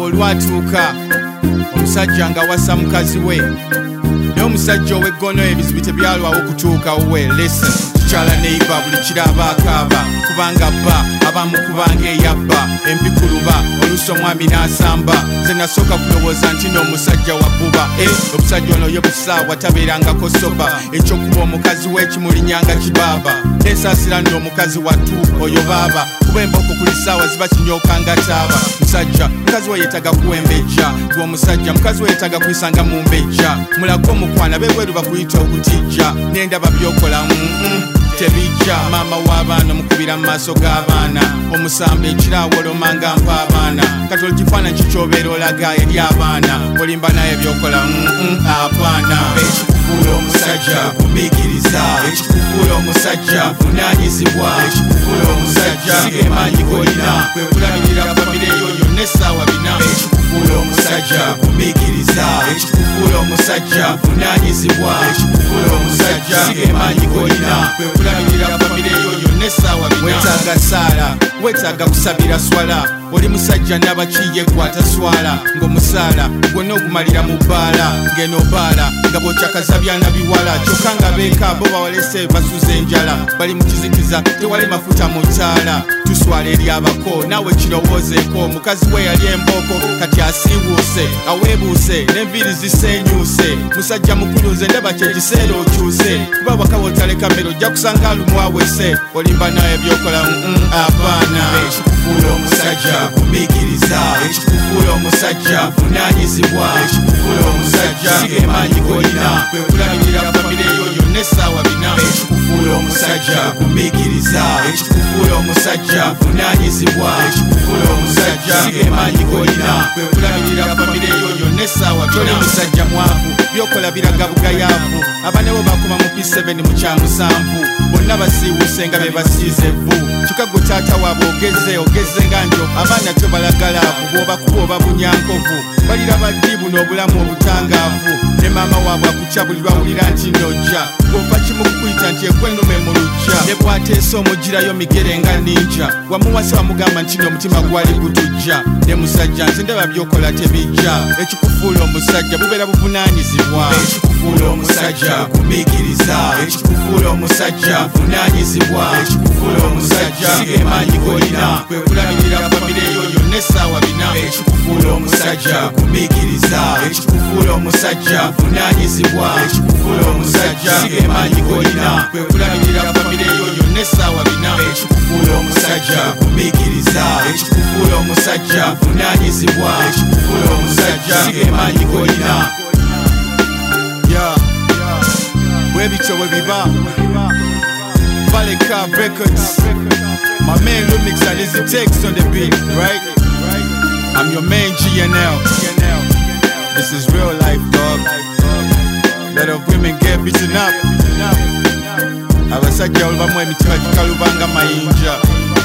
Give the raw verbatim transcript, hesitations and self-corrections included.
olwatuuka omusajja nga wasa mukazi we naye omusajja ow'eggono ebizibu tebyalwawo okutuukawo we listen kyala neiba buli kiraba akaaba kubanga bba abamu kubanga eyabba empikuluba oluusi omwami n'asamba nze nasooka kulowooza nti n'omusajja wabbuba e omusajja ono ye busaawa tabeerangako soba ekyokuba omukazi w'ekimulinyanga kibaaba nesaasira nno omukazi wattu oyo baaba kuba emboko kuli saawa ziba kinyookanga taaba musajja mukazi we yeetaga kuwembejja gwe omusajja mukazi we yeetaga kuyisanga mu mbejja mulako omukwana beebweru bakuyita okutijja n'endaba byokola mm tebijja maama w'abaana omukubira mu maaso g'abaana omusamba ekiraawolomanga mpa abaana kati olikifaana kikyobeera olaga eri abaana olimba naye byokola abaana ekikufuula omusajja kumikiriza ekikufuula omusajja vunaanyizibwa ekikufuula omusajja sigemanyi golina kwe kulabirira famire eyo yonna essaawa bina ekikufuula omusajja kumikiriza ekikufuula omusajja vunaanyizibwa ekikufuula omusajja sigemanyi golina kwe kulabirira famire eyo yonna essaawa bina wetaaga saala wetaaga kusabira swala oli musajja n'abakiye kwata swala ng'omusaala gwonna ogumalira mu bbaala ng'eno bbaala nga bw'okyakaza byana biwala kyokka nga beeka bo bawalese basuza enjala bali mu kizikiza tewali mafuta mu ttaala tuswala eri abako naawe kirowoozeeko mukazi we yali embooko kati asiibuuse aweebuuse n'enviiri ziseenyuuse musajja mukulu nze ndaba kyekiseera okyuse kuba baka bw'otaleka mmere ojja kusanga alumu awese olimba naye byokola abaana ekikufuula omusajja kumikiriza ekikufuula omusajja vunaanyizibwa ekikufuula omusajja sigemanyi golina kwe kulabirira famire eyo yonna essaawa bina ekikufuula omusajja kumikiriza ekikufuula omusajja vunaanyizibwa ekikufuula omusajja sigemanyi golina kwe kulabirira famire eyo yonna essaawa toli musajja mwavu byokola biraga bugayaavu abaana bo bakuba mu P seven mu kyamusanvu bonna basiiwuse nga be basiize evvu kyokka gwe taata waabwe ogeze ogeze nga njo abaana tobalagala abo bw'obakuba oba bunyankovu baliraba ddi buno obulamu obutangaavu ne maama waabwe akutya buli lwawulira nti nojja bw'ova kimu kukuyita nti ekwennume mu lujja ne bw'ateesa omugirayo migere nga ninja wamuwasa bamugamba nti n'omutima gwali gutujja ne musajja nze ndaba byokola tebijja ekikufuula omusajja bubeera buvunaanyizibwa ekikufuula omusajja kumikiriza ekikufuula omusajja vunaanyizibwa ekikufuula omusajja sigemanyi golina kwe kulabirira famire eyo yonna essaawa bina ekikufuula omusajja kumikiriza ekikufuula omusajja vunaanyizibwa ekikufuula omusajja sigemanyi golina kwe kulabirira famire eyo yonna essaawa bina ekikufuula omusajja kumikiriza ekikufuula omusajja vunaanyizibwa ekikufuula omusajja sigemanyi golina bwebityo bwe biba Valeka Records. My man Lumix and Easy Takes on the beat, right? I'm your man G N L. This is real life, dog. Lot of women get beaten up. Abasajja olubamwe emitima gikalubanga mayinja.